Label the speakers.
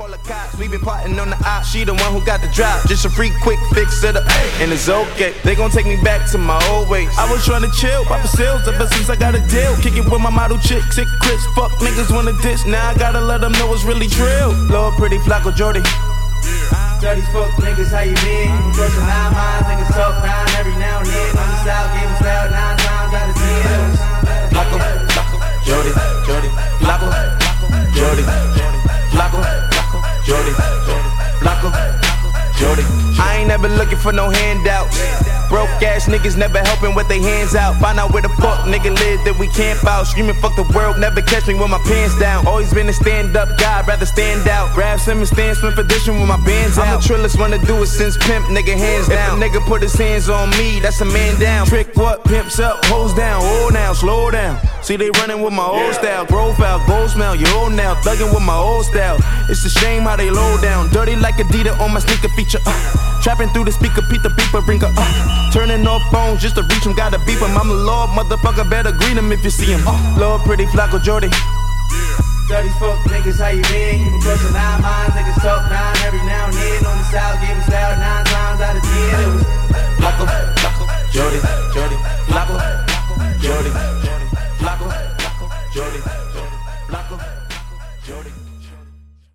Speaker 1: call the cops. We been plotting on the op. She the one who got the drop. Just a free quick fix to the and it's okay. They gon' take me back to my old ways. I was trying to chill, pop sales ever since I got a deal. Kick it with my model chick, sick Chris. Fuck niggas wanna diss. Now I gotta let them know it's really drill. Lord, pretty Flacco Jordy. Dirty fuck niggas, how you been? You crossing 9 miles, niggas talk 9 every now and then. On the south, gave him style 9 times out of 10. Flacco, Jordy, Flacco, Jordy, Flacco, Jordy, Flacco, Jordy. I ain't never looking for no handouts. Broke ass niggas never helping with their hands out. Find out where the fuck nigga live that we camp out. Screaming fuck the world, never catch me with my pants down. Always been a stand up guy, rather stand out. Grab some and stand swim for dishing with my bands out. I'm the trillest one to do it since pimp, nigga hands down. If a nigga put his hands on me, that's a man down. Trick what, pimps up, hoes down. Oh now, slow down. See they running with my old style. Profile, gold smell, you old now. Thugging with my old style. It's a shame how they low down. Dirty like Adidas on my sneaker feature. Trapping through the speaker, Pete the beeper, bring her turning off phones just to reach him, gotta beep him. I'm a lord, motherfucker, better greet him if you see him. Lord, pretty Flacco Jordy. Dirty fuck niggas, how you been? You been crossing 9 miles, niggas talk 9 every now and then. On the south, gave him style 9 times out of 10. It was Flacco, Jordy, Flacco.